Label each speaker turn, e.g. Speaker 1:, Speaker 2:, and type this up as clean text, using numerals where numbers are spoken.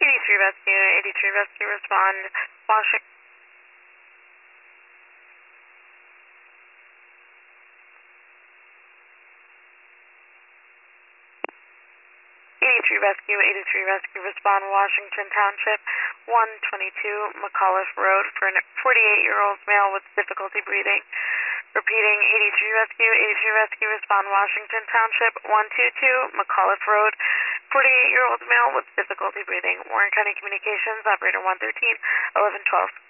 Speaker 1: 83 Rescue, 83 Rescue, respond, Washington. 83 Rescue, 83 Rescue, respond, Washington Township, 122 McAuliffe Road for an 48-year-old male with difficulty breathing. Repeating, 83 Rescue, 83 Rescue, respond, Washington Township, 122 McAuliffe Road, 48-year-old male with difficulty breathing. Warren County Communications, operator 113, 1112.